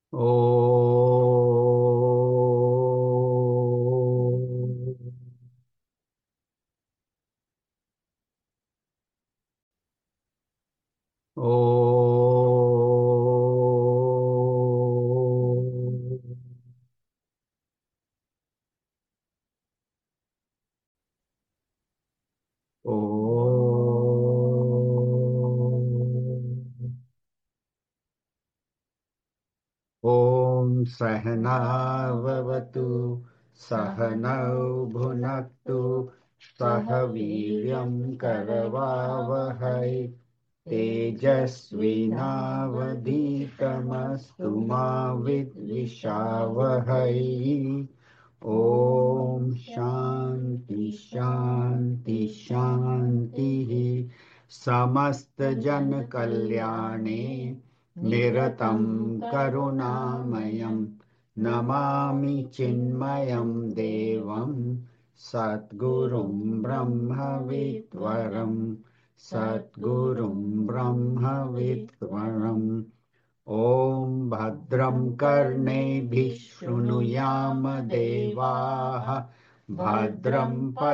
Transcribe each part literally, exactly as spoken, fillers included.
ओ ओ ओ ॐ सहनाववतु सहनौ भुनक्तु सह वीर्यं करवावहै तेजस्विनावधीतमस्तु मा विद्विषावहै ॐ शान्ति शान्ति शान्तिः समस्तजनकल्याणे निरतं करुणामयं नमामि चिन्मयं देवं सद्गुरुं ब्रह्मविद्वरं सद्गुरुं ब्रह्मविद्वरम् ॐ भद्रं कर्णेभिः शृणुयाम देवाः भद्रं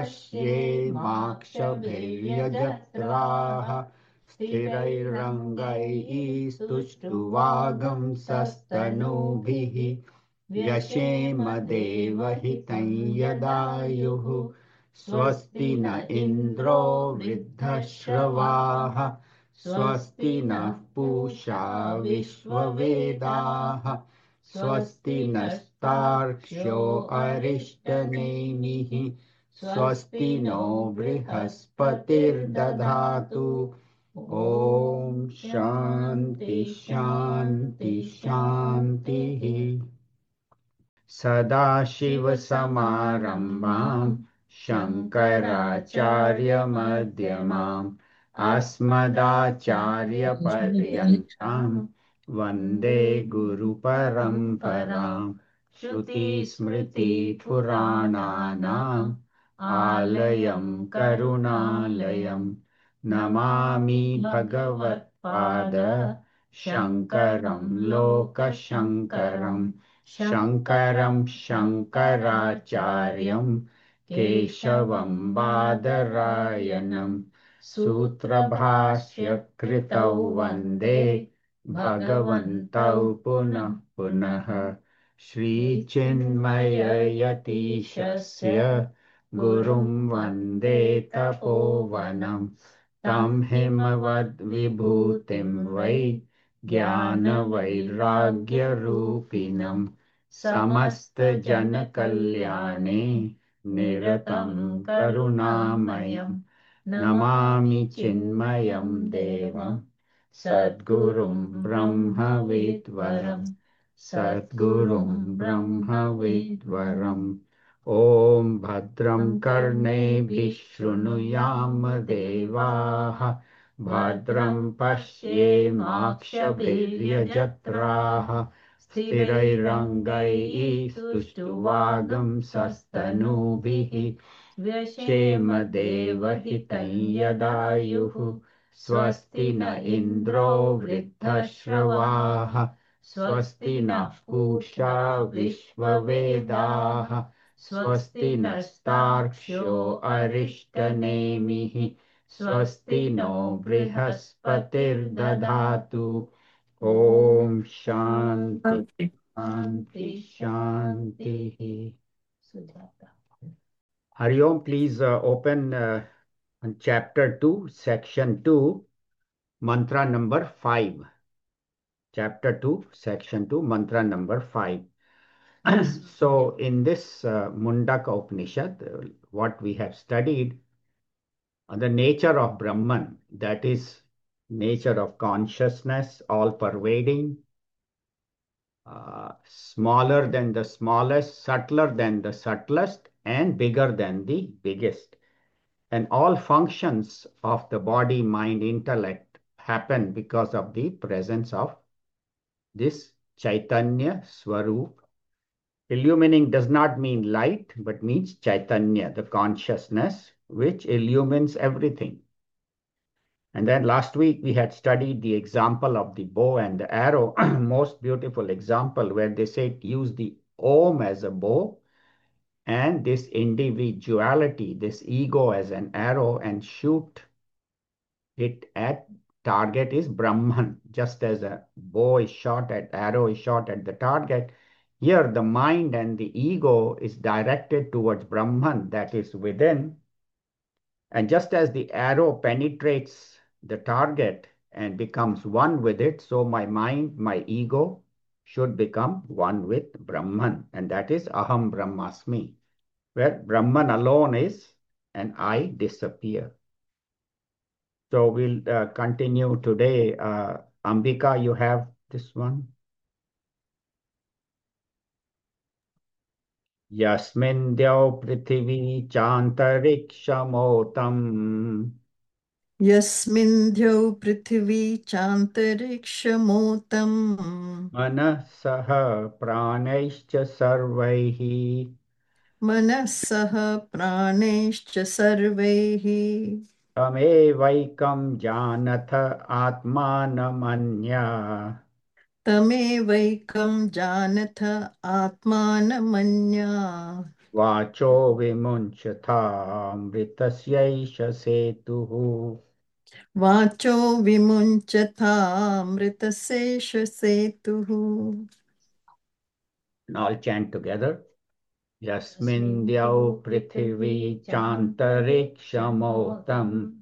पश्येमाक्षभिर्यजत्राः स्थिरैरङ्गैः स्तुष्टुवागंसस्तनूभिः व्यशेम देवहितं यदायुः स्वस्ति न इन्द्रो वृद्धश्रवाः स्वस्ति नः पूषा विश्ववेदाः स्वस्ति नस्तार्क्ष्यो अरिष्टनेमिः स्वस्ति नो बृहस्पतिर्दधातु ॐ शान्ति शान्ति शान्तिः सदाशिवसमारम्भां शङ्कराचार्यमध्यमाम् अस्मदाचार्यपर्यन्तां वन्दे गुरुपरम्परां श्रुतिस्मृतिपुराणानाम् आलयं करुणालयं नमामि भगवत्पाद शङ्करं लोकशङ्करम् शङ्करं शङ्कराचार्यं केशवं बादरायणं सूत्रभाष्यकृतौ वन्दे भगवन्तौ पुनः पुनः श्रीचिन्मययतीशस्य गुरुं वन्दे तपोवनं तं हिमवद्विभूतिं वै ज्ञानवैराग्यरूपिणम् समस्तजनकल्याणे निरतं करुणामयं नमामि चिन्मयं देवं सद्गुरुं ब्रह्मविद्वरं सद्गुरुं ब्रह्मविद्वरम् ॐ भद्रं कर्णेभिः शृणुयाम देवाः भद्रं पश्येमाक्षभिर्यजत्राः स्थिरैरङ्गैः स्तुष्टुवागंसस्तनूभिः व्यशेम देवहितं यदायुः स्वस्ति न इन्द्रो वृद्धश्रवाः स्वस्ति नः पूषा विश्ववेदाः स्वस्ति नस्तार्क्ष्यो अरिष्टनेमिः स्वस्ति नो बृहस्पतिर्दधातु ॐ शान्ति शान्ति शान्तिः Hari Om, please uh, open uh, on chapter two, section two, mantra number five. Chapter two, section two, mantra number five. So, in this uh, Mundaka Upanishad, uh, what we have studied, uh, the nature of Brahman, that is, nature of consciousness, all pervading, uh, smaller than the smallest, subtler than the subtlest, and bigger than the biggest. And all functions of the body, mind, intellect happen because of the presence of this Chaitanya Swarup. Illumining does not mean light, but means Chaitanya, the consciousness which illumines everything. And then last week we had studied the example of the bow and the arrow, most beautiful example where they said use the Om as a bow and this individuality, this ego as an arrow and shoot it at target is Brahman. Just as a bow is shot at arrow is shot at the target, here the mind and the ego is directed towards Brahman that is within. And just as the arrow penetrates the target and becomes one with it, so my mind, my ego should become one with Brahman. And that is Aham Brahmasmi, where Brahman alone is and I disappear. So we'll uh, continue today. Uh, Ambika, you have this one. Yasmin Dyav Prithvi Chantariksham यस्मिन् द्यौ पृथिवी चान्तरिक्षमोतम् मनः सह प्राणैश्च सर्वैः मनः सह प्राणैश्च सर्वैः तमेवैकं जानथ आत्मानमन्या तमेवैकं जानथ आत्मानमन्या वाचो विमुञ्चथा मृतस्यैष सेतुः. वाचो विमुञ्चथामृतशेष सेतुः. All chant together. Yasmindyau prithvi chantarikshamo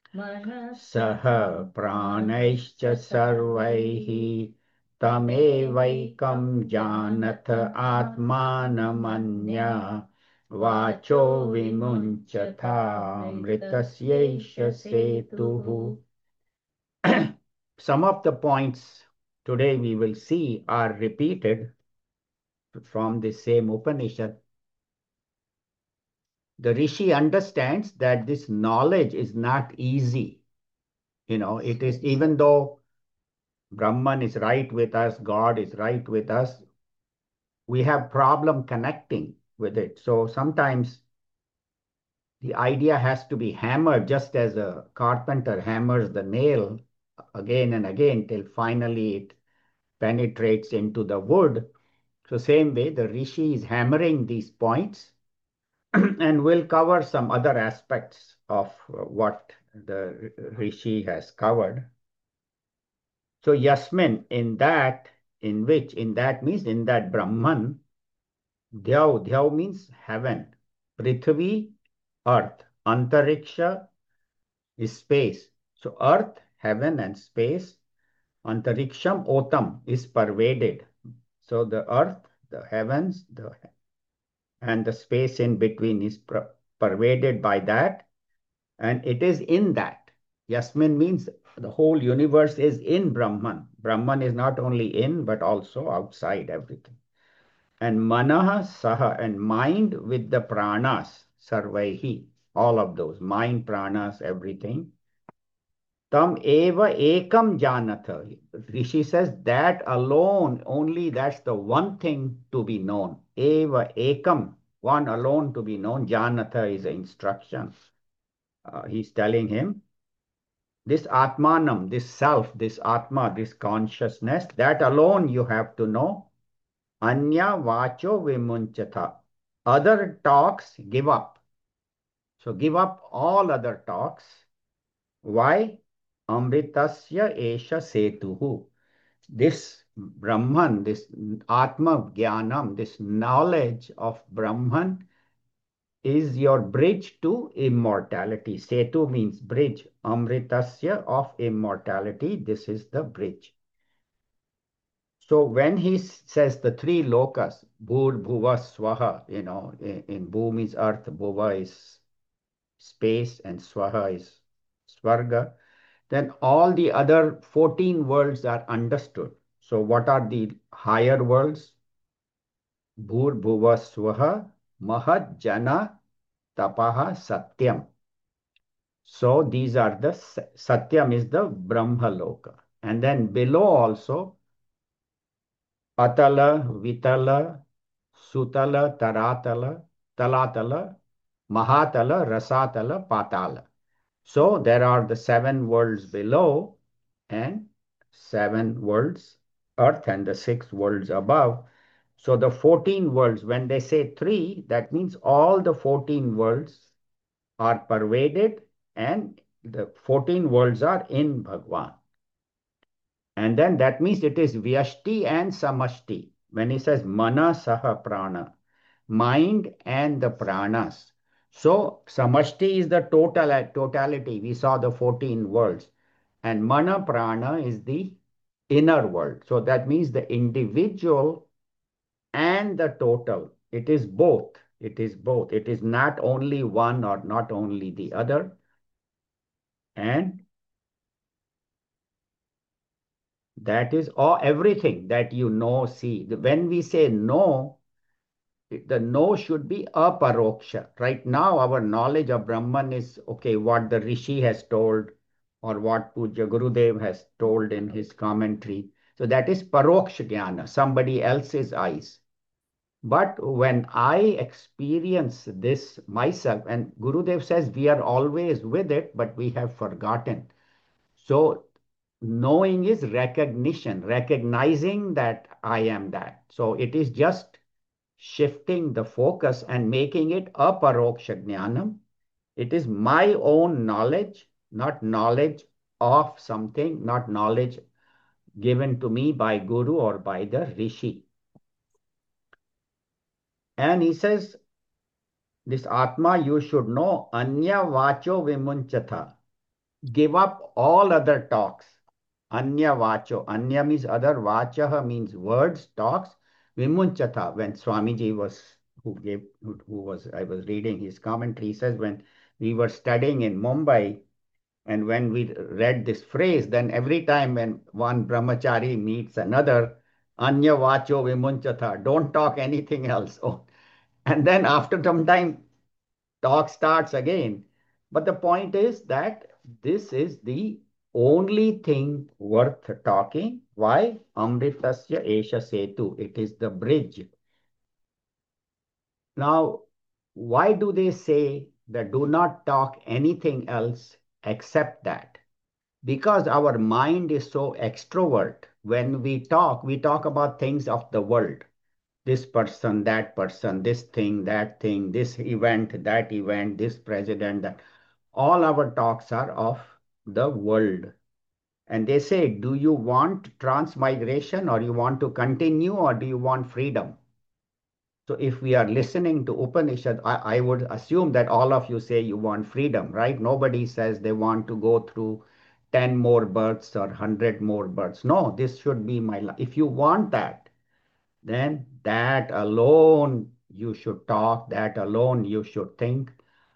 saha pranaischa sarvaihi tamevaikam janatha atmanamanya vacho vimunchatha mritasyesha setuhu. Some of the points today we will see are repeated from the same Upanishad. The Rishi understands that this knowledge is not easy. You know, it is, even though Brahman is right with us, God is right with us, we have problem connecting with it. So sometimes the idea has to be hammered just as a carpenter hammers the nail again and again till finally it penetrates into the wood. So same way, the Rishi is hammering these points and we'll cover some other aspects of what the Rishi has covered. So Yasmin, in that, in which, in that means in that Brahman, Dhyav, Dhyav means heaven, Prithvi, earth, Antariksha is space. So earth, heaven and space, Antariksham, Otam is pervaded. So the earth, the heavens, the and the space in between is per pervaded by that, and it is in that. Yasmin means the whole universe is in Brahman. Brahman is not only in, but also outside everything. And manaha saha, and mind with the pranas, sarvaihi, all of those, mind, pranas, everything. Tam eva ekam janatha. Rishi says that alone, only that's the one thing to be known. Eva ekam, one alone to be known. Janatha is an instruction. Uh, he's telling him this atmanam, this self, this atma, this consciousness, that alone you have to know. Anya vacho vimunchatha. Other talks, give up. So give up all other talks. Why? Amritasya esha setuhu. This Brahman, this Atma Jnanam, this knowledge of Brahman is your bridge to immortality. Setu means bridge. Amritasya of immortality. This is the bridge. So when he says the three lokas, Bhur, Bhuva, Swaha, you know, in, in Bhum is earth, Bhuva is space, and Swaha is Swarga, then all the other fourteen worlds are understood. So what are the higher worlds? Bhur, Bhuva, Swaha, Mahad, Jana, Tapaha, Satyam. So these are the, Satyam is the Brahma Loka. And then below also, Atala, Vitala, Sutala, Taratala, Talatala, Mahatala, Rasatala, Patala. So there are the seven worlds below and seven worlds earth and the six worlds above. So the fourteen worlds, when they say three, that means all the fourteen worlds are pervaded and the fourteen worlds are in Bhagwan. And then that means it is Vyashti and Samashti. When he says Mana Saha Prana, mind and the pranas. So Samashti is the total totality. We saw the fourteen worlds. And Mana Prana is the inner world. So that means the individual and the total. It is both. It is both. It is not only one or not only the other. And that is all everything that you know, see. When we say know, the know should be aparoksha. Right now, our knowledge of Brahman is okay, what the Rishi has told or what Puja Gurudev has told in his commentary. So that is paroksha jnana, somebody else's eyes. But when I experience this myself, and Gurudev says we are always with it, but we have forgotten. So knowing is recognition, recognizing that I am that. So it is just shifting the focus and making it aparoksha jnanam. It is my own knowledge, not knowledge of something, not knowledge given to me by Guru or by the Rishi. And he says, this Atma you should know, Anya Vacho Vimunchatha. Give up all other talks. Anya Vacho. Anya means other. Vachaha means words, talks. Vimunchatha. When Swamiji was, who gave, who, who was, I was reading his commentary, he says, when we were studying in Mumbai, and when we read this phrase, then every time when one brahmachari meets another, Anya Vacho Vimunchatha, don't talk anything else. Oh. And then after some time, talk starts again. But the point is that this is the only thing worth talking. Why? Amritasya Esha Setu. It is the bridge. Now, why do they say that do not talk anything else except that? Because our mind is so extrovert. When we talk, we talk about things of the world. This person, that person, this thing, that thing, this event, that event, this president, that. All our talks are of the world. And they say, do you want transmigration or you want to continue or do you want freedom? So if we are listening to Upanishad, I, I would assume that all of you say you want freedom, right? Nobody says they want to go through ten more births or one hundred more births. No, this should be my life. If you want that, then that alone you should talk, that alone you should think,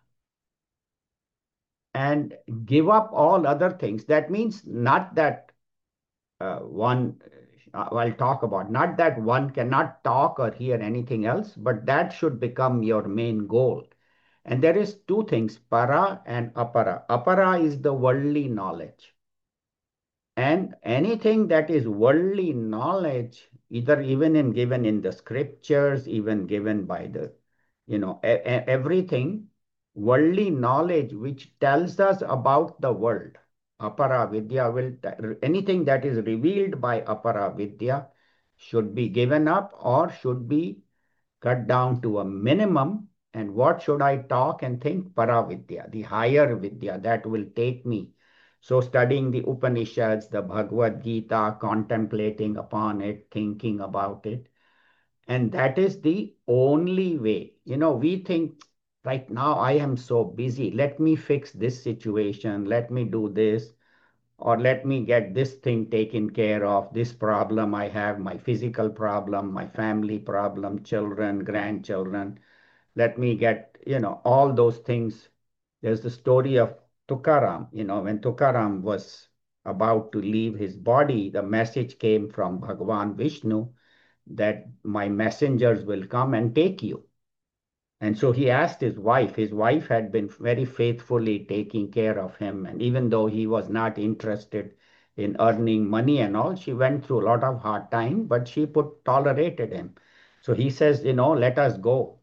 and give up all other things. That means not that uh, one, uh, I'll talk about, not that one cannot talk or hear anything else, but that should become your main goal. And there is two things, para and apara. Apara is the worldly knowledge. And anything that is worldly knowledge, either even in given in the scriptures, even given by the, you know, e- e- everything, worldly knowledge which tells us about the world. Apara Vidya will, anything that is revealed by Apara Vidya should be given up or should be cut down to a minimum. And what should I talk and think? Paravidya, the higher Vidya that will take me. So studying the Upanishads, the Bhagavad Gita, contemplating upon it, thinking about it. And that is the only way. You know, we think right now I am so busy. Let me fix this situation. Let me do this or let me get this thing taken care of, this problem I have, my physical problem, my family problem, children, grandchildren. Let me get, you know, all those things. There's the story of Tukaram. You know, when Tukaram was about to leave his body, the message came from Bhagavan Vishnu that my messengers will come and take you. And so he asked his wife. His wife had been very faithfully taking care of him. And even though he was not interested in earning money and all, she went through a lot of hard time, but she put tolerated him. So he says, you know, let us go.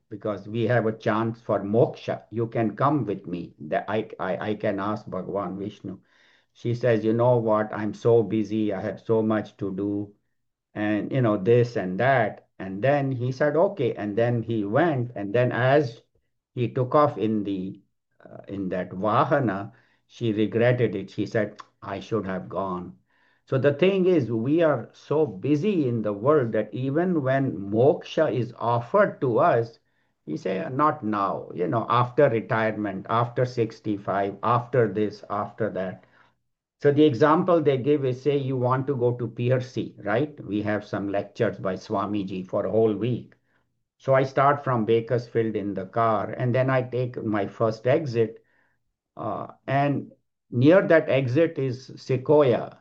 because we have a chance for moksha. You can come with me. That I, I, I can ask Bhagwan Vishnu. She says, you know what? I'm so busy. I have so much to do and you know this and that, and then he said okay, and then he went, and then as he took off in the uh, in that vahana, she regretted it. She said, I should have gone. So the thing is, we are so busy in the world that even when moksha is offered to us, we say not now, you know after retirement, after sixty-five, after this, after that. So the example they give is, say you want to go to Piercy, right? We have some lectures by Swamiji for a whole week. So I start from Bakersfield in the car, and then I take my first exit. Uh, and near that exit is Sequoia.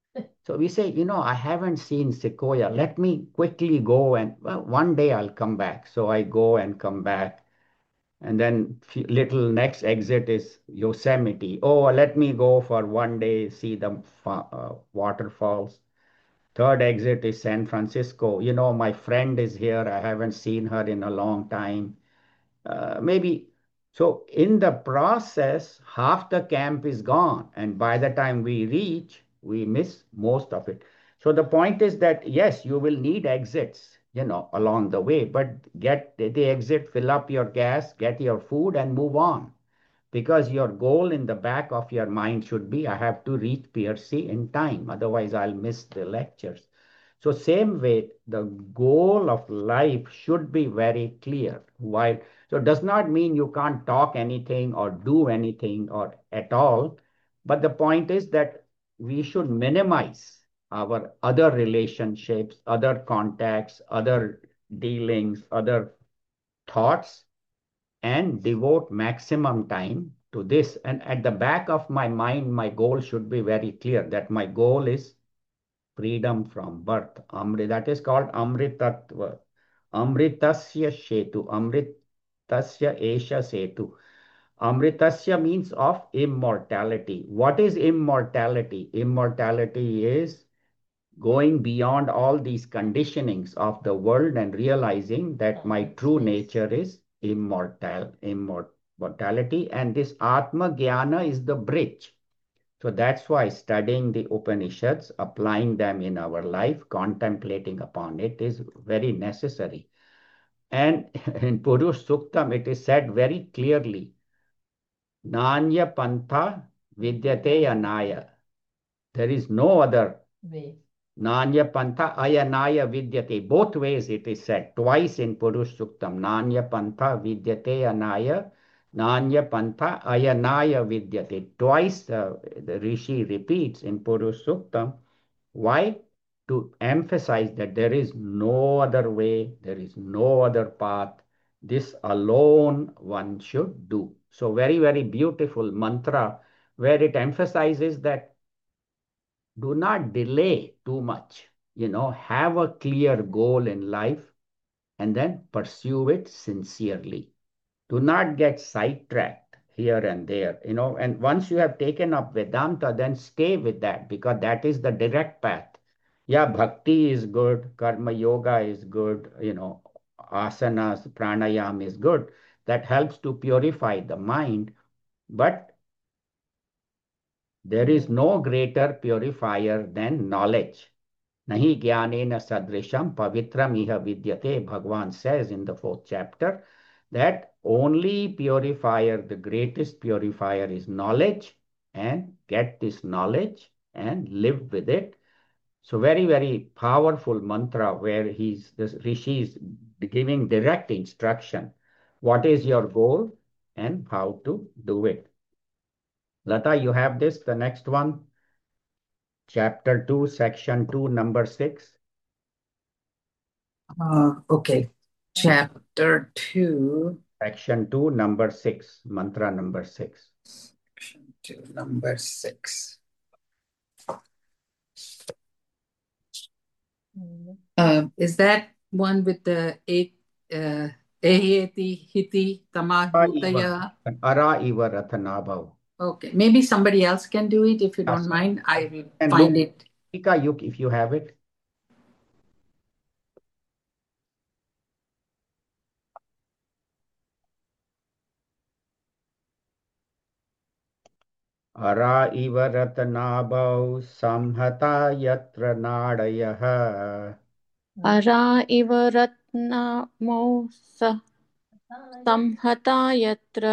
So we say, you know, I haven't seen Sequoia. Let me quickly go, and well, one day I'll come back. So I go and come back. And then little next exit is Yosemite. Oh, let me go for one day, see the uh, waterfalls. Third exit is San Francisco. You know, my friend is here. I haven't seen her in a long time. Uh, maybe. So in the process, half the camp is gone. And by the time we reach, we miss most of it. So the point is that, yes, you will need exits, you know, along the way, but get the exit, fill up your gas, get your food and move on. Because your goal in the back of your mind should be, I have to reach Piercy in time. Otherwise, I'll miss the lectures. So same way, the goal of life should be very clear. While so it does not mean you can't talk anything or do anything or at all, but the point is that we should minimize our other relationships, other contacts, other dealings, other thoughts, and devote maximum time to this. And at the back of my mind, my goal should be very clear that my goal is freedom from birth. Amrit, that is called Amritatva. Amritasya Shetu. Amritasya Esha Setu. Amritasya means of immortality. What is immortality? Immortality is going beyond all these conditionings of the world and realizing that my true nature is immortal, immortality, and this Atma Jnana is the bridge. So that's why studying the Upanishads, applying them in our life, contemplating upon it is very necessary. And in Purush Suktam, it is said very clearly, Nanya Pantha Vidyate Anaya. There is no other way. Nanya Pantha Ayanaya Vidyate. Both ways it is said, twice in Purush Suktam. Nanya Pantha Vidyate Anaya. Nanya Pantha Ayanaya Vidyate. Twice uh, the Rishi repeats in Purush Suktam. Why? To emphasize that there is no other way, there is no other path. This alone one should do. So very, very beautiful mantra where it emphasizes that do not delay too much. You know, have a clear goal in life and then pursue it sincerely. Do not get sidetracked here and there, you know, and once you have taken up Vedanta, then stay with that because that is the direct path. Yeah, bhakti is good, karma yoga is good, you know, asanas, pranayam is good. That helps to purify the mind, but there is no greater purifier than knowledge. Nahi jnanena sadrisham pavitram iha vidyate. Bhagavan says in the fourth chapter that only purifier, the greatest purifier is knowledge, and get this knowledge and live with it. So very, very powerful mantra where he's, the Rishi is giving direct instruction. What is your goal and how to do it? Lata, you have this, the next one, chapter two, section two, number six. Uh, okay. Chapter two. Section two, number six, mantra number six. Section two, number six. Uh, is that one with the eight, uh, Eheti, Hiti, Tamahutaya? Ara iva rathanabhav. Okay, maybe somebody else can do it if you don't mind. I will and find look, it. Ika, you, if you have it. अरा इव रत्नाभौ संहता यत्र नाडयः अरा इव रत्नमौ स- संहता यत्र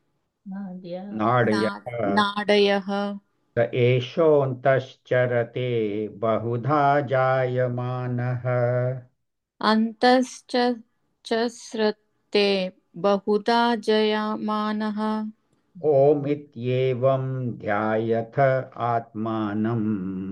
नाडयः ना- नाडयः स एषोऽन्तश्चरते बहुधा जायमानः अन्तश्च च स्रते बहुधा जयमानः ॐ इत्येवं ध्यायथ आत्मानम्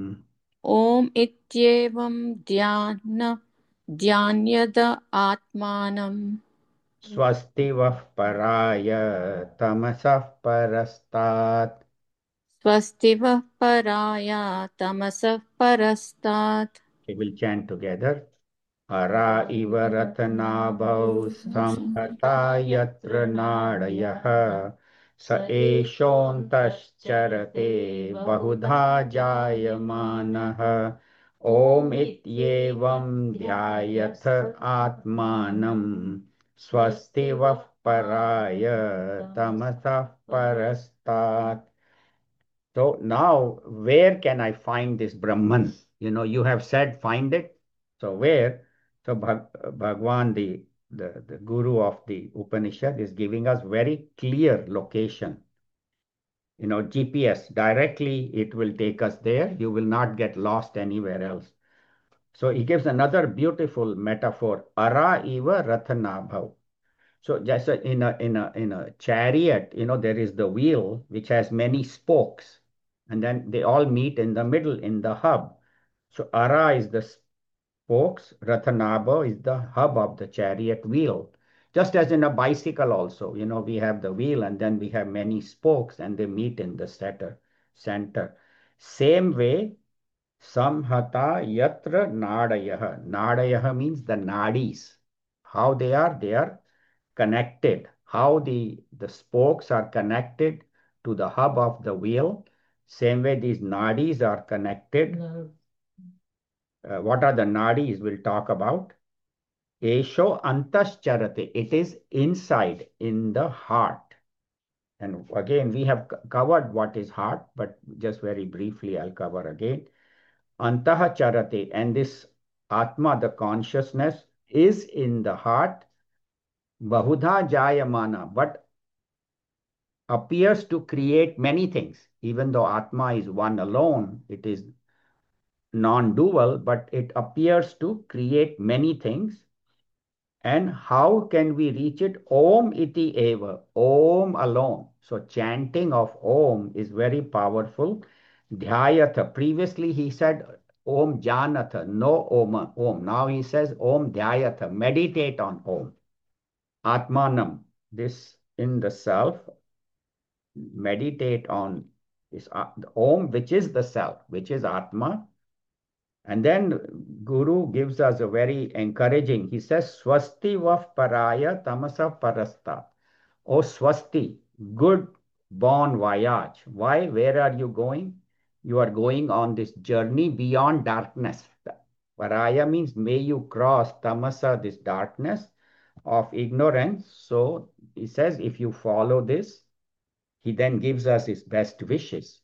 ॐ इत्येवं ध्यान ध्यान्यद आत्मानं स्वस्ति वः पराय तमसः परस्तात् स्वस्ति वः पराय तमसः परस्तात् We will chant together. हरा इव रत्नाभौ संहता यत्र नाडयः स एषोऽन्तश्चरते बहुधा जायमानः ॐ इत्येवं ध्यायथ आत्मानं स्वस्ति वः पराय तमसः परस्तात्. So now, where can I find this Brahman? You know, you have said find it. So where? So Bhag Bhagwan, the, the, the guru of the Upanishad, is giving us very clear location. You know, G P S, directly it will take us there. You will not get lost anywhere else. So he gives another beautiful metaphor. Ara iva rathanabhav. So just in a in a in a chariot, you know, there is the wheel which has many spokes, and then they all meet in the middle in the hub. So Ara is the spokes, Rathanaba is the hub of the chariot wheel. Just as in a bicycle also, you know, we have the wheel and then we have many spokes and they meet in the center. Center. Same way, Samhata yatra nadayaha. Nadayaha means the nadis. How they are? They are connected, how the, the spokes are connected to the hub of the wheel. Same way these nadis are connected. Uh, what are the nadis? We'll talk about. Esho antascharate. It is inside in the heart. And again, we have covered what is heart, but just very briefly, I'll cover again. Antaha charate. And this Atma, the consciousness, is in the heart. Bahudha jayamana. But appears to create many things. Even though Atma is one alone, it is non-dual, but it appears to create many things. And how can we reach it? Om iti eva, Om alone. So chanting of Om is very powerful. Dhyayatha. Previously he said Om janatha, no Om. Om. Now he says Om dhyayatha, meditate on Om. Atmanam, this in the self, meditate on is uh, Om, which is the self, which is Atma. And then Guru gives us a very encouraging, he says, Swasti vaf paraya tamasa parasta. Oh, Swasti, good bon voyage. Why? Where are you going? You are going on this journey beyond darkness. Paraya means may you cross tamasa, this darkness of ignorance. So he says, if you follow this, he then gives us his best wishes.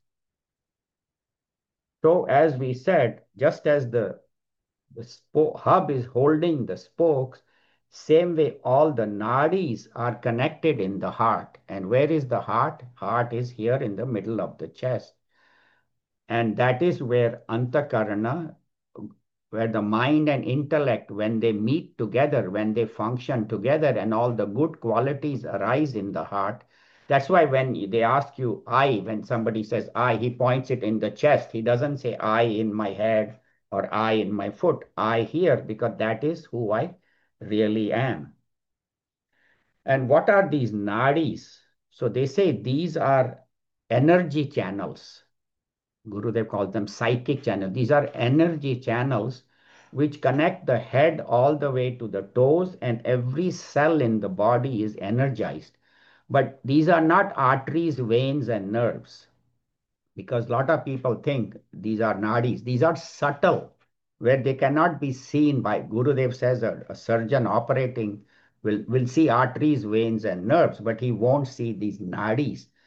So as we said, just as the, the hub is holding the spokes, same way all the nadis are connected in the heart. And where is the heart? Heart is here in the middle of the chest. And that is where Antakarana, where the mind and intellect, when they meet together, when they function together, and all the good qualities arise in the heart. That's why when they ask you, I, when somebody says I, he points it in the chest. He doesn't say I in my head or I in my foot. I here, because that is who I really am. And what are these nadis? So they say these are energy channels. Gurudev calls them psychic channels. These are energy channels which connect the head all the way to the toes, and every cell in the body is energized. But these are not arteries, veins, and nerves, because a lot of people think these are nadis. These are subtle, where they cannot be seen by. Gurudev says a, a surgeon operating will, will see arteries, veins, and nerves, but he won't see these nadis.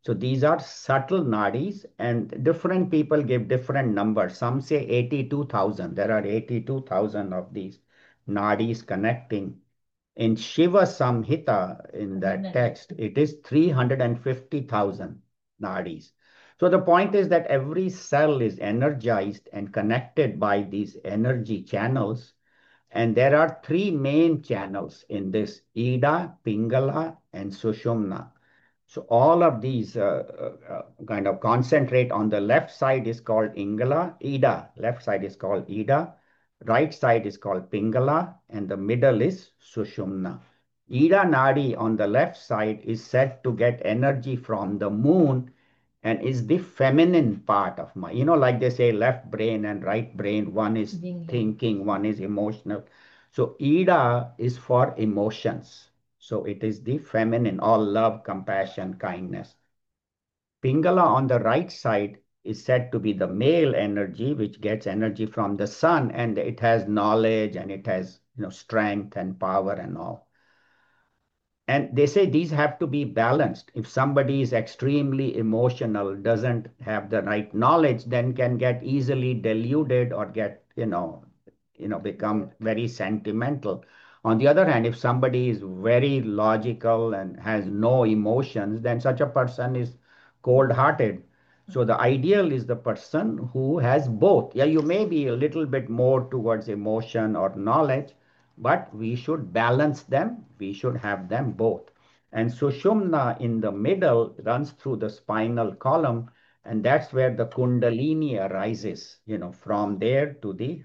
So these are subtle nadis, and different people give different numbers. Some say eighty-two thousand. There are eighty-two thousand of these nadis connecting. In Shiva Samhita, in that text, it is three hundred fifty thousand nadis. So the point is that every cell is energized and connected by these energy channels. And there are three main channels in this: Ida, Pingala, and Sushumna. So all of these uh, uh, kind of concentrate on the left side is called Ingala, Ida. Left side is called Ida. Right side is called Pingala, and the middle is Sushumna. Ida Nadi on the left side is said to get energy from the moon and is the feminine part of mind. You know, like they say, left brain and right brain, one is thinking, thinking one is emotional. So Ida is for emotions. So it is the feminine, all love, compassion, kindness. Pingala on the right side is said to be the male energy, which gets energy from the sun, and it has knowledge and it has, you know, strength and power and all. And they say these have to be balanced. If somebody is extremely emotional, doesn't have the right knowledge, then can get easily deluded or get, you know, you know, become very sentimental. On the other hand, if somebody is very logical and has no emotions, then such a person is cold-hearted. So the ideal is the person who has both. Yeah, you may be a little bit more towards emotion or knowledge, but we should balance them. We should have them both. And Sushumna in the middle runs through the spinal column, and that's where the Kundalini arises, you know, from there to the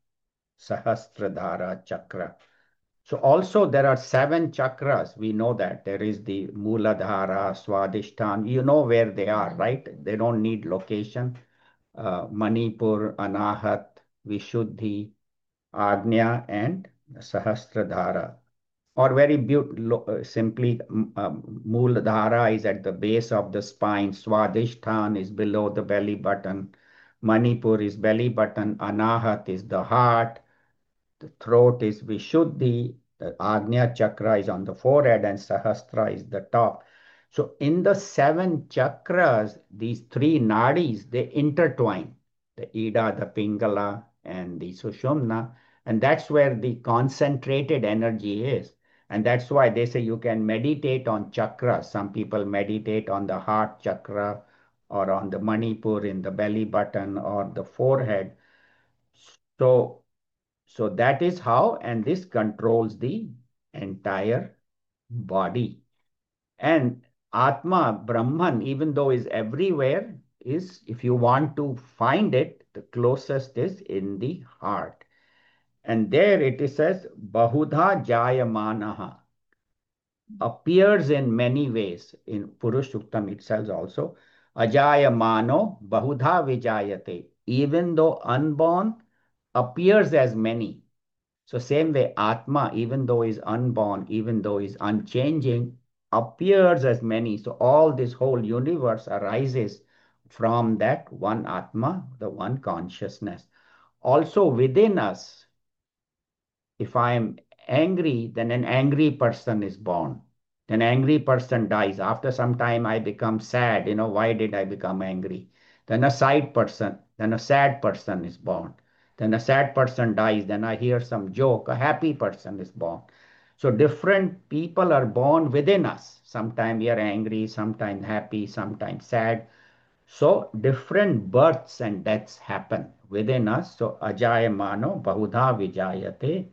Sahasradhara chakra. So also there are seven chakras. We know that there is the Mooladhara, Swadhisthana. You know where they are, right? They don't need location. Uh, Manipur, Anahat, Vishuddhi, Agnya, and Sahasradhara. Or very beautiful, simply, um, Mooladhara is at the base of the spine. Swadhisthana is below the belly button. Manipur is belly button. Anahat is the heart. The throat is Vishuddhi, the Agnya chakra is on the forehead, and Sahasra is the top. So in the seven chakras, these three nadis, they intertwine, the Ida, the Pingala, and the Sushumna, and that's where the concentrated energy is. And that's why they say you can meditate on chakras. Some people meditate on the heart chakra or on the Manipur in the belly button or the forehead. So so that is how, and this controls the entire body. And Atma, Brahman, even though is everywhere, is, if you want to find it, the closest is in the heart. And there it says, Bahudha Jayamanaha, appears in many ways. In Purushuktam it says also, Ajayamano Bahudha Vijayate, even though unborn, appears as many. So same way, Atma, even though is unborn, even though is unchanging, appears as many. So all this whole universe arises from that one Atma, the one consciousness. Also within us, if I am angry, then an angry person is born. An angry person dies. After some time, I become sad. You know, why did I become angry? Then a sad person, then a sad person is born. Then a sad person dies. Then I hear some joke. A happy person is born. So different people are born within us. Sometimes we are angry, sometimes happy, sometimes sad. So different births and deaths happen within us. So ajayamano bahudha vijayate.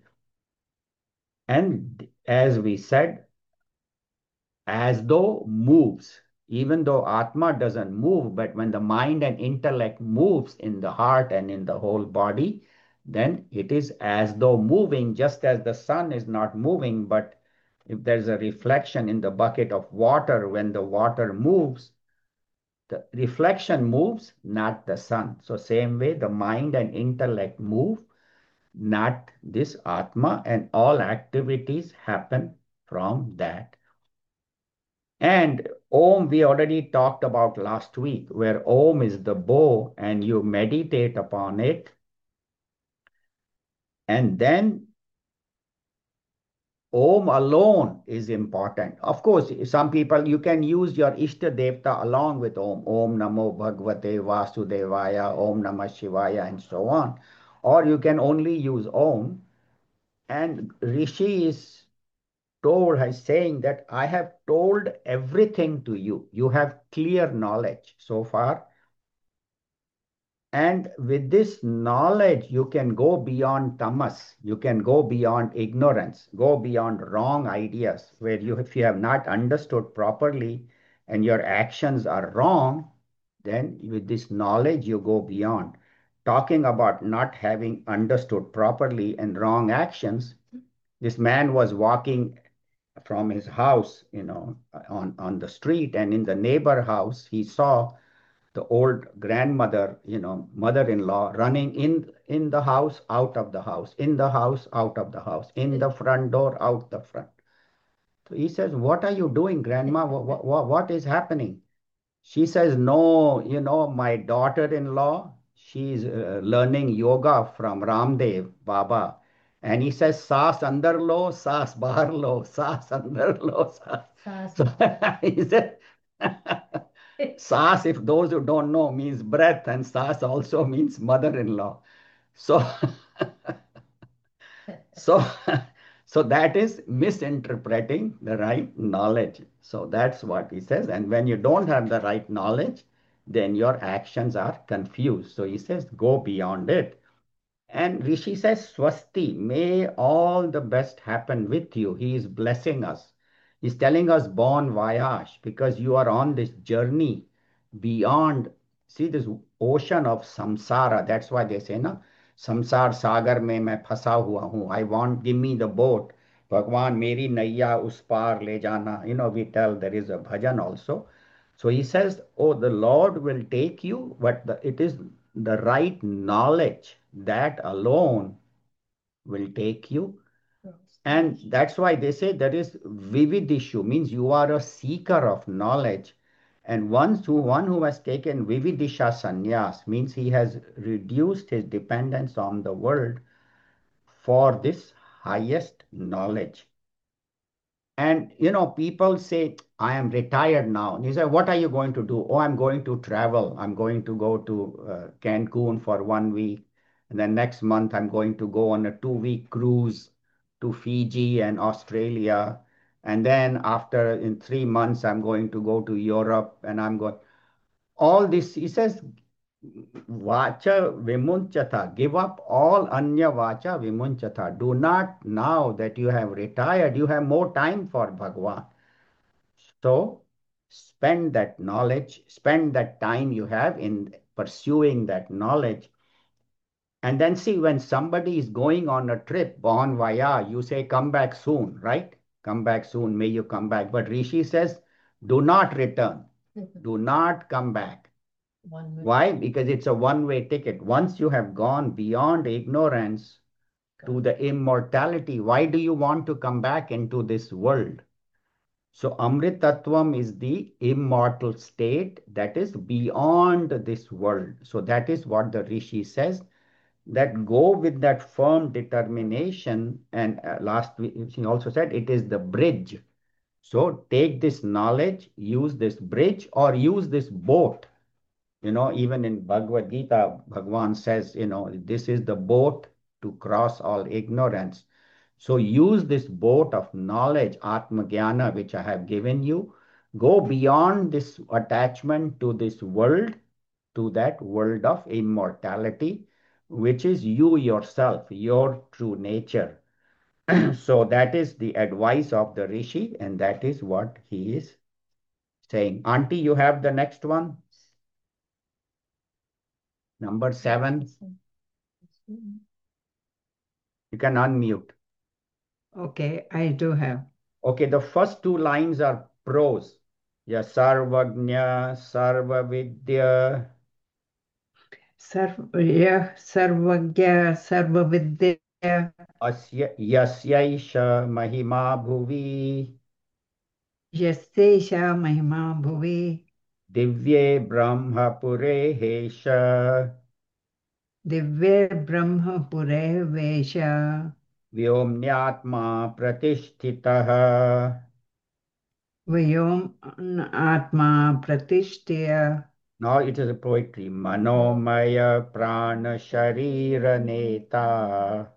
And as we said, as though moves, even though Atma doesn't move, but when the mind and intellect moves in the heart and in the whole body, then it is as though moving, just as the sun is not moving, but if there's a reflection in the bucket of water, when the water moves, the reflection moves, not the sun. So same way, the mind and intellect move, not this Atma, and all activities happen from that. And Om, we already talked about last week, where Om is the bow and you meditate upon it. And then, Om alone is important. Of course, some people, you can use your Ishta Devta along with Om. Om Namo Bhagavate Vasudevaya, Om Namah Shivaya, and so on. Or you can only use Om. And Rishi is told, is saying that I have told everything to you. You have clear knowledge so far. And with this knowledge, you can go beyond tamas. You can go beyond ignorance, go beyond wrong ideas, where you, if you have not understood properly and your actions are wrong, then with this knowledge, you go beyond. Talking about not having understood properly and wrong actions, this man was walking from his house, you know, on, on the street, and in the neighbor house, he saw the old grandmother, you know, mother-in-law running in in the house, out of the house, in the house, out of the house, in the front door, out the front. So he says, "What are you doing, grandma? What, what, what is happening?" She says, "No, you know, my daughter-in-law, she's uh, learning yoga from Ramdev Baba." And he says, "Saas andar lo, saas bahar lo, saas andar lo, saas." So he said, Saas, if those who don't know, means breath, and Saas also means mother-in-law. So, so, so that is misinterpreting the right knowledge. So that's what he says. And when you don't have the right knowledge, then your actions are confused. So he says, go beyond it. And Rishi says, Swasti, may all the best happen with you. He is blessing us. He's telling us bon voyage because you are on this journey beyond, see this ocean of samsara. That's why they say, na, samsar sagar mein main phasa hua hu. I want, give me the boat. Bhagwan, meri naiya us par le jana. You know, we tell there is a bhajan also. So he says, oh, the Lord will take you, but the, it is the right knowledge that alone will take you. And that's why they say there is vividishu, means you are a seeker of knowledge. And once who, one who has taken vividisha sannyas means he has reduced his dependence on the world for this highest knowledge. And you know, people say, I am retired now. And you say, what are you going to do? Oh, I'm going to travel. I'm going to go to uh, Cancun for one week. And then next month, I'm going to go on a two week cruise to Fiji and Australia. And then after in three months, I'm going to go to Europe and I'm going. All this, he says, Vacha vimunchatha. Give up all anya vacha vimunchatha. Do not, now that you have retired, you have more time for Bhagwan. So spend that knowledge, spend that time you have in pursuing that knowledge. And then see, when somebody is going on a trip, bon voyage, you say, come back soon, right? Come back soon, may you come back. But Rishi says, do not return. Do not come back. Why? Because it's a one-way ticket. Once you have gone beyond ignorance to the immortality, why do you want to come back into this world? So Amritattvam is the immortal state that is beyond this world. So that is what the Rishi says, that go with that firm determination. And uh, last week he also said it is the bridge. So take this knowledge, use this bridge or use this boat. You know, even in Bhagavad Gita, Bhagwan says, you know, this is the boat to cross all ignorance. So use this boat of knowledge, Atma Jnana, which I have given you. Go beyond this attachment to this world, to that world of immortality, which is you yourself, your true nature. So that is the advice of the Rishi, and that is what he is saying. Auntie, you have the next one? Number seven. You can unmute. Okay, I do have. Okay, the first two lines are prose. Ya sarvagnya, sarvavidya. Sarvya, sarvagya, sarvavidya. Asya, yasyaisha mahima bhuvi. Yastesha mahima bhuvi. Divye brahma pure hesha. Divya brahma pure vesha. व्योम्न्यात्मा प्रतिष्ठितः. Vyom Atma Pratishtya. Now it is a poetry. Manomaya prana sharira neta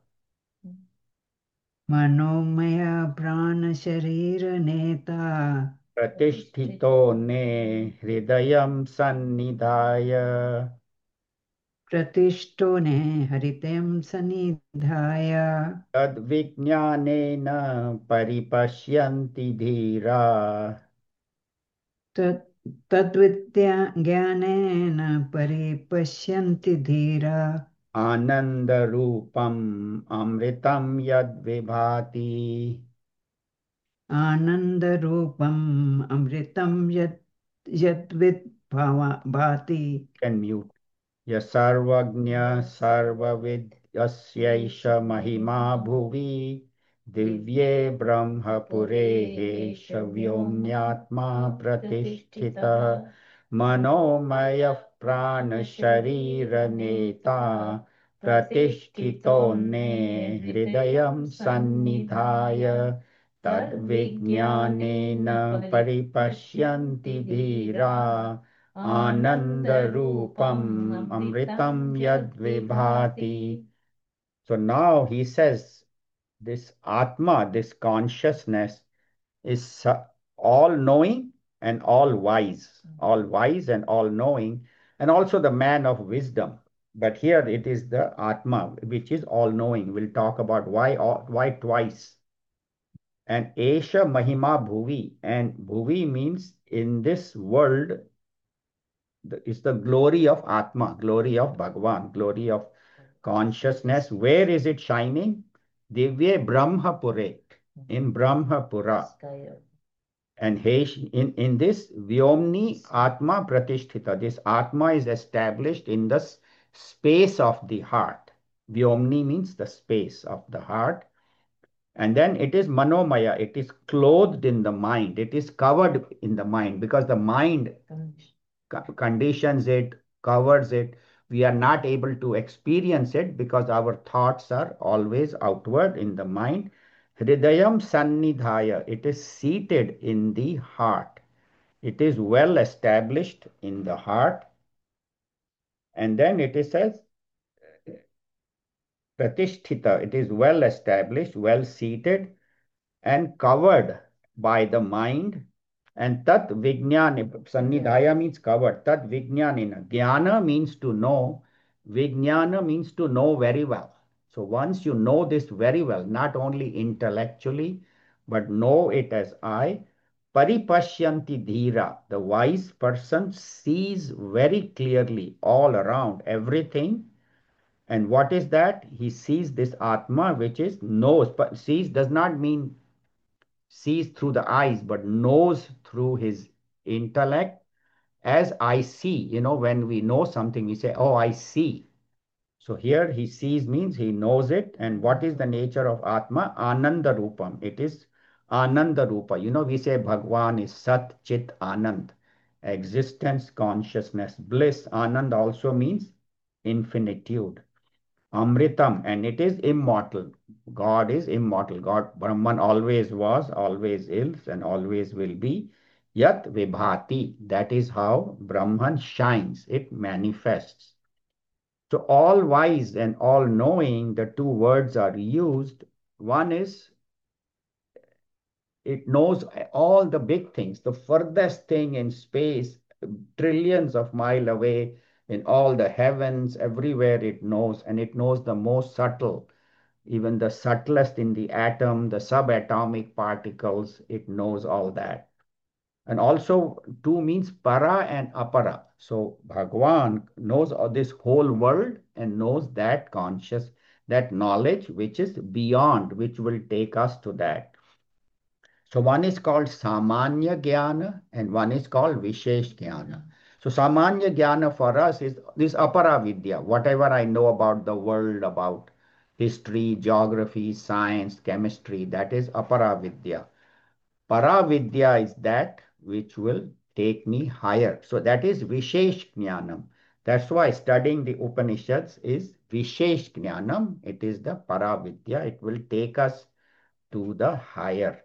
Manomaya Prana Sharira Neta. pratisthito ne hridayam sannidhaya Pratishto ne Haritem Sanidhaya. tad vijnanena paripashyanti dhira. Tat Tadvidya Jnanena Paripashyanti Dhira. Ananda rupam amritam yad vibhati. Ananda Rupam Amritam Yat Yadvid Bhava Bhati. Can mute. Yasarvagnya sarvavid yasyaisha mahima bhuvi divye brahmapure shavyomnyatma pratishtita manomaya prana sharira neta pratishtito ne hridayam sannidhaya tad vijnanena paripashyanti dhira Anandarupam Amritam Yad Vibhati. So now he says this Atma, this consciousness, is all knowing and all wise, all wise and all knowing, and also the man of wisdom. But here it is the Atma, which is all knowing. We'll talk about why, why twice. And Esha Mahima Bhuvi. And Bhuvi means in this world, it's the glory of Atma, glory of Bhagavan, glory of consciousness. Where is it shining? Divya Brahmapure, in Brahmapura. And in, in this Vyomni Atma Pratisthita, this Atma is established in the space of the heart. Vyomni means the space of the heart. And then it is Manomaya, it is clothed in the mind, it is covered in the mind because the mind conditions it, covers it. We are not able to experience it because our thoughts are always outward in the mind. Hridayam Sannidhaya, it is seated in the heart. It is well established in the heart. And then it is says, Pratisthita, it is well established, well seated, and covered by the mind. And tat vijnana, sannidhaya means covered. Tat vijnanina. Jnana means to know. Vijnana means to know very well. So once you know this very well, not only intellectually, but know it as I, paripashyanti dhira, the wise person sees very clearly all around everything. And what is that? He sees this Atma, which is knows, but sees does not mean sees through the eyes, but knows through his intellect. As I see, you know, when we know something, we say, oh, I see. So here he sees means he knows it. And what is the nature of Atma? Ananda Rupam. It is Ananda Rupa. You know, we say Bhagwan is Sat Chit Anand. Existence, consciousness, bliss. Anand also means infinitude. Amritam, and it is immortal. God is immortal. God, Brahman always was, always is, and always will be. Yat vibhati, that is how Brahman shines, it manifests. So all wise and all knowing, the two words are used. One is it knows all the big things, the furthest thing in space, trillions of miles away, in all the heavens, everywhere it knows, and it knows the most subtle, even the subtlest in the atom, the subatomic particles, it knows all that. And also, two means para and apara. So Bhagwan knows this whole world and knows that conscious, that knowledge which is beyond, which will take us to that. So one is called Samanya Jnana and one is called Vishesh Jnana. So Samanya Jnana for us is this Apara Vidya, whatever I know about the world, about history, geography, science, chemistry, that is Apara Vidya. Para Vidya is that which will take me higher. So that is Vishesh Jnanam. That's why studying the Upanishads is Vishesh Jnanam. It is the Paravidya. It will take us to the higher.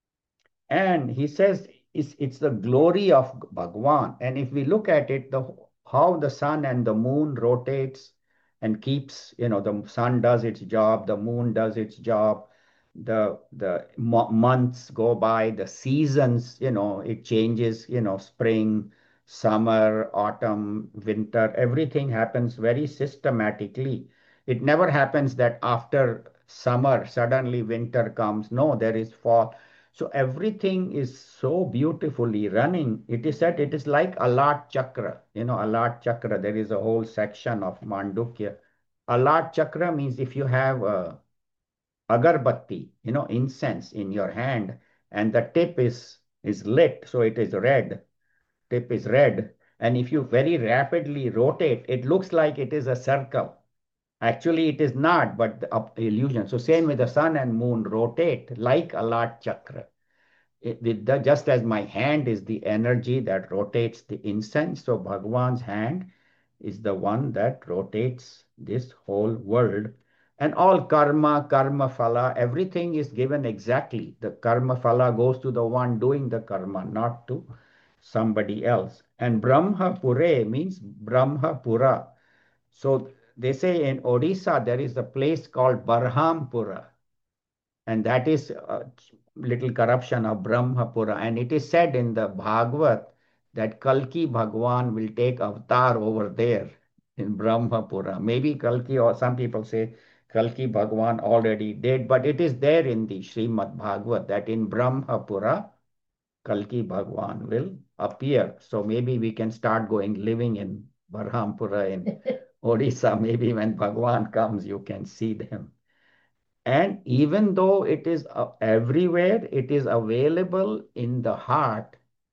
And he says it's, it's the glory of Bhagwan. And if we look at it, the how the sun and the moon rotates and keeps, you know, the sun does its job, the moon does its job, the the mo months go by, the seasons, you know, it changes, you know, spring, summer, autumn, winter, everything happens very systematically. It never happens that after summer, suddenly winter comes. No, there is fall. So everything is so beautifully running. It is said it is like Alat Chakra. You know, Alat Chakra, there is a whole section of Mandukya. Alat Chakra means if you have a agarbatti, you know, incense in your hand, and the tip is is lit, so it is red. Tip is red, and if you very rapidly rotate, it looks like it is a circle. Actually, it is not, but the uh, illusion. So same with the sun and moon rotate like Alat Chakra. It, with the, just as my hand is the energy that rotates the incense, so Bhagwan's hand is the one that rotates this whole world. And all karma, karma phala, everything is given exactly. The karma phala goes to the one doing the karma, not to somebody else. And Brahma Pure means Brahma Pura. So they say in Odisha there is a place called Barhampura, and that is a little corruption of Brahmapura. And it is said in the Bhagavad that Kalki Bhagwan will take avatar over there in Brahmapura. Maybe Kalki, or some people say Kalki Bhagwan already did, but it is there in the Srimad Bhagavad that in Brahmapura, Kalki Bhagwan will appear. So maybe we can start going living in Barhampura in Odisha. Maybe when Bhagwan comes, you can see them. And even though it is uh, everywhere, it is available in the heart.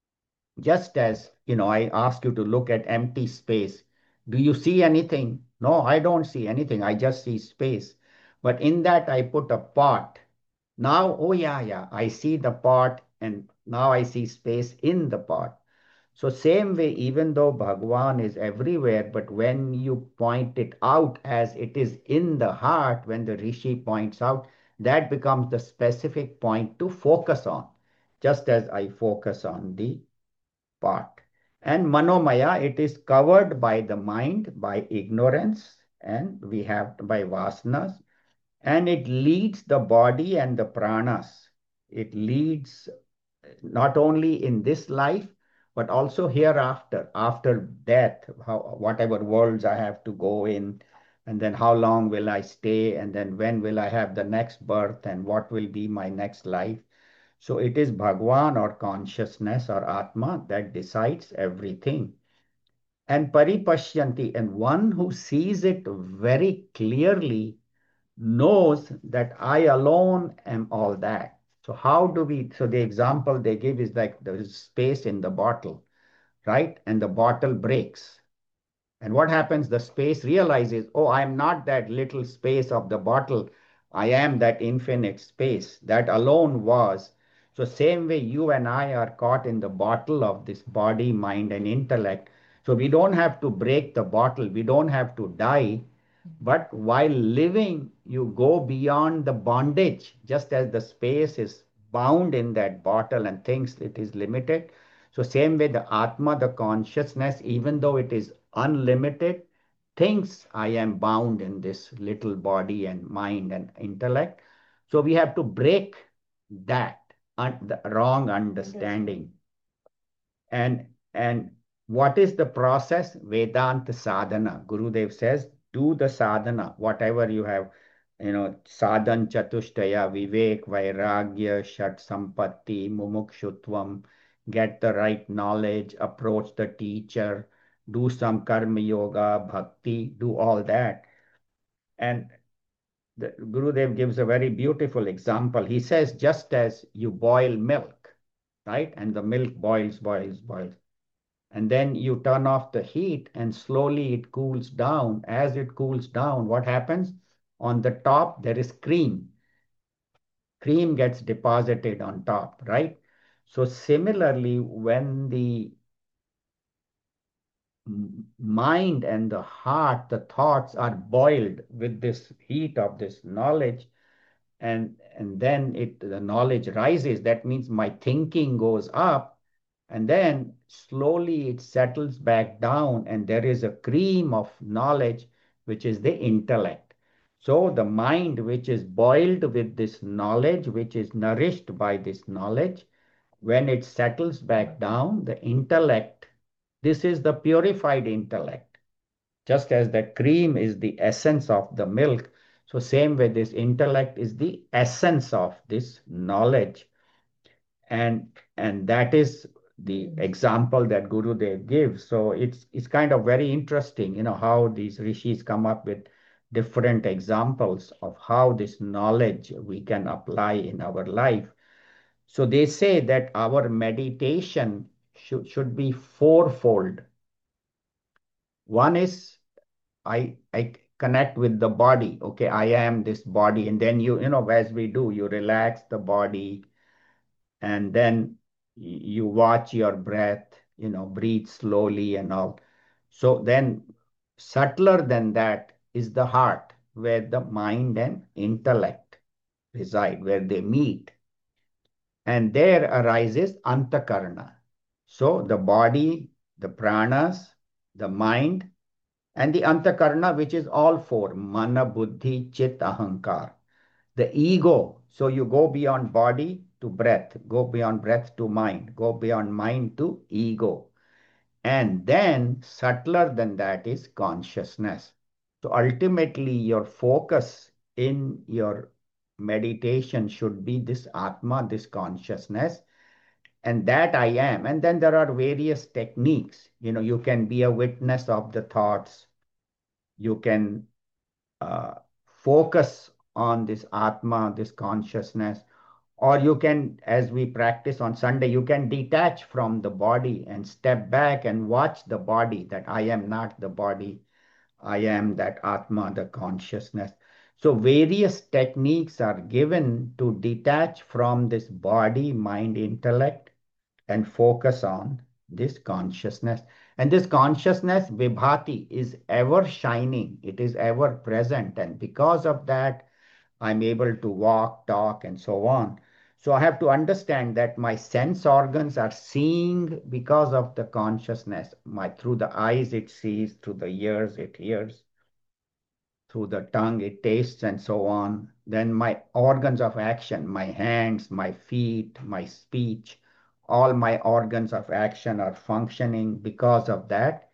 Just as, you know, I ask you to look at empty space. Do you see anything? No, I don't see anything. I just see space. But in that, I put a pot. Now, oh, yeah, yeah, I see the pot, and now I see space in the pot. So same way, even though Bhagwan is everywhere, but when you point it out as it is in the heart, when the Rishi points out, that becomes the specific point to focus on, just as I focus on the pot. And Manomaya, it is covered by the mind, by ignorance, and we have by vasanas, and it leads the body and the pranas. It leads not only in this life, but also hereafter, after death, how, whatever worlds I have to go in, and then how long will I stay, and then when will I have the next birth, and what will be my next life. So it is Bhagwan or consciousness or Atma that decides everything. And Paripashyanti, and one who sees it very clearly knows that I alone am all that. So how do we, so the example they give is like there is space in the bottle, right? And the bottle breaks. And what happens? The space realizes, oh, I'm not that little space of the bottle. I am that infinite space. That alone was. So same way you and I are caught in the bottle of this body, mind, and intellect. So we don't have to break the bottle. We don't have to die. But while living, you go beyond the bondage, just as the space is bound in that bottle and thinks it is limited. So same way the Atma, the consciousness, even though it is unlimited, thinks I am bound in this little body and mind and intellect. So we have to break that un- the wrong understanding. And and what is the process? Vedanta sadhana. Gurudev says, do the sadhana, whatever you have, you know, sadhan chatushtaya, vivek, vairagya, shat sampatti, mumukshutvam, get the right knowledge, approach the teacher, do some karma yoga, bhakti, do all that. And the Gurudev gives a very beautiful example. He says, just as you boil milk, right? And the milk boils, boils, boils. And then you turn off the heat and slowly it cools down. As it cools down, what happens? On the top, there is cream. Cream gets deposited on top, right? So similarly, when the mind and the heart, the thoughts are boiled with this heat of this knowledge, and and then it the knowledge rises. That means my thinking goes up, and then slowly it settles back down, and there is a cream of knowledge, which is the intellect. So the mind, which is boiled with this knowledge, which is nourished by this knowledge, when it settles back down, the intellect, this is the purified intellect. Just as the cream is the essence of the milk, so same way this intellect is the essence of this knowledge. And and that is the example that Gurudev gives. So it's it's kind of very interesting, you know, how these rishis come up with different examples of how this knowledge we can apply in our life. So they say that our meditation should, should be fourfold. One is I I connect with the body. Okay, I am this body. And then you, you know, as we do, you relax the body, and then you watch your breath, you know, breathe slowly and all. So then subtler than that is the heart, where the mind and intellect reside, where they meet. And there arises antakarna. So the body, the pranas, the mind, and the antakarna, which is all four: mana, buddhi, chit, ahankar. The ego. So you go beyond body to breath, go beyond breath to mind, go beyond mind to ego. And then subtler than that is consciousness. So ultimately, your focus in your meditation should be this Atma, this consciousness, and that I am. And then there are various techniques. You know, you can be a witness of the thoughts. You can uh, focus on this Atma, this consciousness, or you can, as we practice on Sunday, you can detach from the body and step back and watch the body, that I am not the body, I am that Atma, the consciousness. So various techniques are given to detach from this body, mind, intellect, and focus on this consciousness. And this consciousness, Vibhati, is ever shining, it is ever present. And because of that, I'm able to walk, talk, and so on. So I have to understand that my sense organs are seeing because of the consciousness. My through the eyes it sees, through the ears it hears, through the tongue it tastes, and so on. Then my organs of action, my hands, my feet, my speech, all my organs of action are functioning because of that.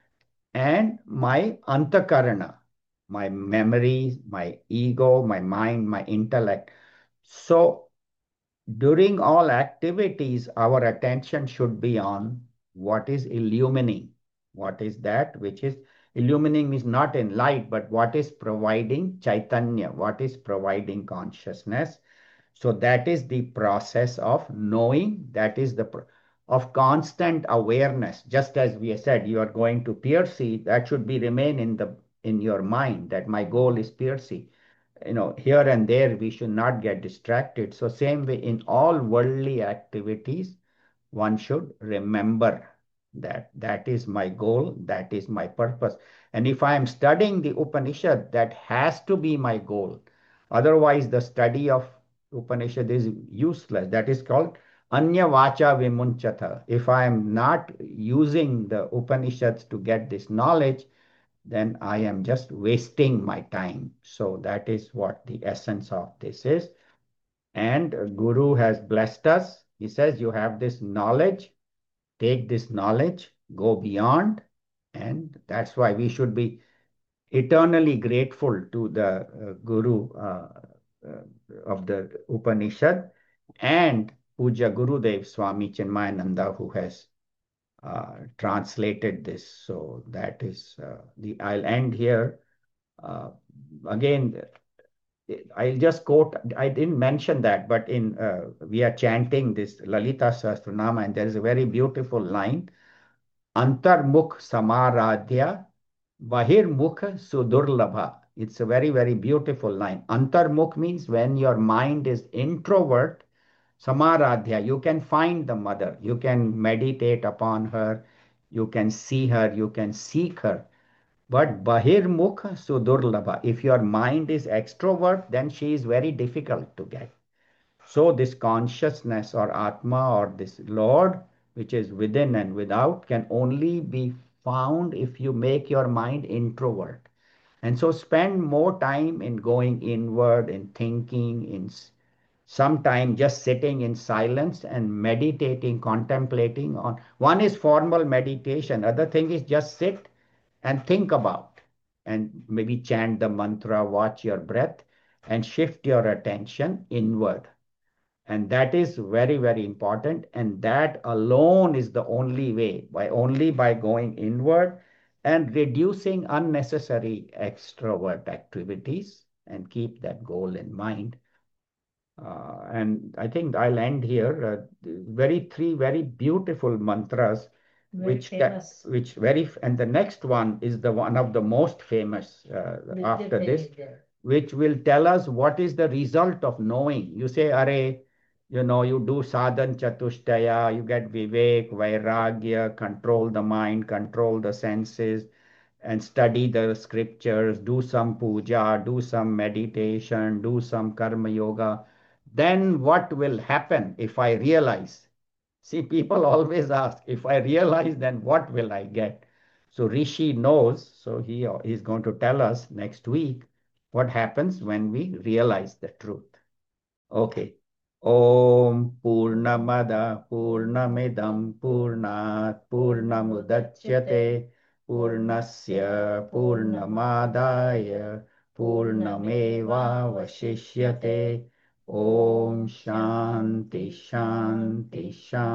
And my antakarana, my memories, my ego, my mind, my intellect. So during all activities, our attention should be on what is illumining. What is that which is illumining is not in light, but what is providing chaitanya, what is providing consciousness. So that is the process of knowing, that is the pr- of constant awareness. Just as we said, you are going to Piercy, that should be remain in the in your mind that my goal is Piercy. You know, here and there we should not get distracted. So same way in all worldly activities, one should remember that that is my goal, that is my purpose. And if I am studying the Upanishad, that has to be my goal. Otherwise, the study of Upanishad is useless. That is called Anya Vacha Vimunchata. If I am not using the Upanishads to get this knowledge, then I am just wasting my time. So that is what the essence of this is. And Guru has blessed us. He says, you have this knowledge, take this knowledge, go beyond. And that's why we should be eternally grateful to the uh, Guru uh, uh, of the Upanishad and Puja Gurudev Swami Chinmayananda, who has uh, translated this. So that is uh, the, I'll end here. Uh, again, I'll just quote, I didn't mention that, but in uh, we are chanting this Lalita Sahasranama, and there is a very beautiful line, Antarmukh Samaradhya Bahirmukh Sudurlabha. It's a very, very beautiful line. Antarmukh means when your mind is introvert, Samaradhya, you can find the mother, you can meditate upon her, You can see her, you can seek her. But Bahirmukh Sudurlabha, if your mind is extrovert, then she is very difficult to get. So this consciousness or Atma or this Lord, which is within and without, can only be found if you make your mind introvert. And so spend more time in going inward, in thinking, in some time just sitting in silence and meditating, contemplating on. One is formal meditation, other thing is just sit and think about and maybe chant the mantra, watch your breath and shift your attention inward. And that is very, very important. And that alone is the only way, by only by going inward and reducing unnecessary extrovert activities and keep that goal in mind. Uh, and I think I'll end here. Uh, very three very beautiful mantras, Very which ca- famous. which very f- and the next one is the one of the most famous uh, With after the this, pen there. which will tell us what is the result of knowing. You say, Are, you know, you do sadhan chatushtaya, you get vivek, vairagya, control the mind, control the senses, and study the scriptures, do some puja, do some meditation, do some karma yoga. Then what will happen if I realize? See, people always ask, if I realize, then what will I get? So Rishi knows, so he is going to tell us next week what happens when we realize the truth. Okay. Om Purnamada Purnamidam Purnat Purnamudachyate Purnasya Purnamadaya Purnameva Vashishyate. Om Shanti Shanti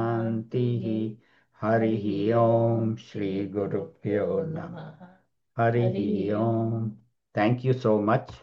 Shanti. Harihi Om Shri Guru Pyo Namaha. Harihi Om. Thank you so much.